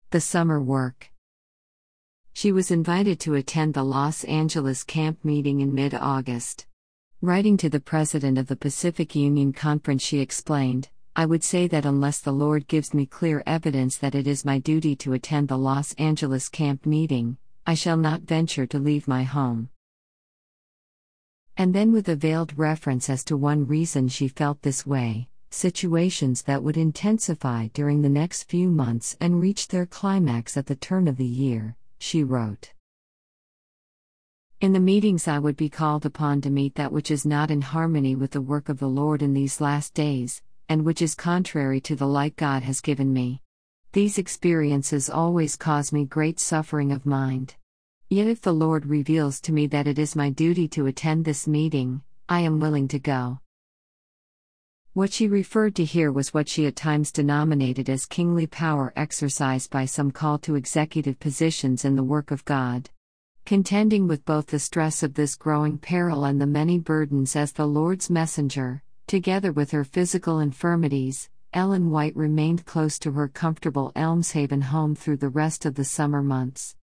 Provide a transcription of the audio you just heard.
The summer work. She was invited to attend the Los Angeles camp meeting in mid-August. Writing to the president of the Pacific Union Conference, she explained, "I would say that unless the Lord gives me clear evidence that it is my duty to attend the Los Angeles camp meeting, I shall not venture to leave my home." And then, with a veiled reference as to one reason she felt this way, situations that would intensify during the next few months and reach their climax at the turn of the year, she wrote, "In the meetings I would be called upon to meet that which is not in harmony with the work of the Lord in these last days, and which is contrary to the light God has given me. These experiences always cause me great suffering of mind. Yet if the Lord reveals to me that it is my duty to attend this meeting, I am willing to go." What she referred to here was what she at times denominated as kingly power exercised by some called to executive positions in the work of God. Contending with both the stress of this growing peril and the many burdens as the Lord's messenger, together with her physical infirmities, Ellen White remained close to her comfortable Elmshaven home through the rest of the summer months.